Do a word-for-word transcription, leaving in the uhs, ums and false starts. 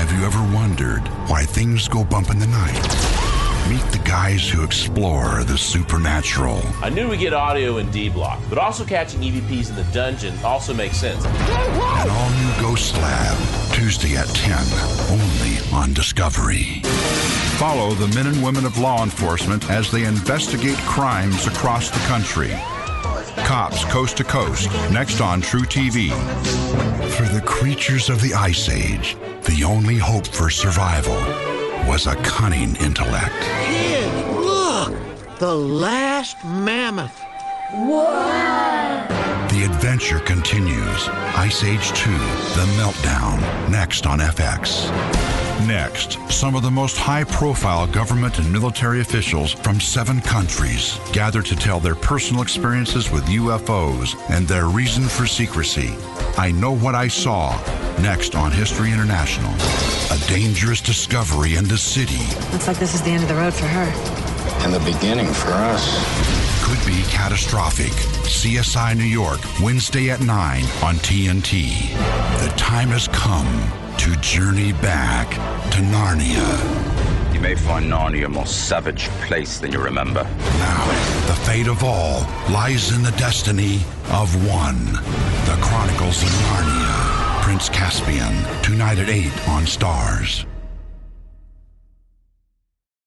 Have you ever wondered why things go bump in the night? Meet the guys who explore the supernatural. I knew we'd get audio in D-Block, but also catching E V Ps in the dungeon also makes sense. An all-new Ghost Lab, Tuesday at ten, only on Discovery. Follow the men and women of law enforcement as they investigate crimes across the country. Cops Coast to Coast, next on True T V. For the creatures of the Ice Age, the only hope for survival was a cunning intellect. Kid, look! The last mammoth. Wow! The adventure continues. Ice Age two, The Meltdown, next on F X. Next, some of the most high-profile government and military officials from seven countries gather to tell their personal experiences with U F Os and their reason for secrecy. I Know What I Saw, next on History International. A dangerous discovery in the city. Looks like this is the end of the road for her. And the beginning for us. Could be catastrophic. C S I New York, Wednesday at nine on T N T. The time has come to journey back to Narnia. You may find Narnia a more savage place than you remember. Now, the fate of all lies in the destiny of one. The Chronicles of Narnia. Prince Caspian, tonight at eight on Stars.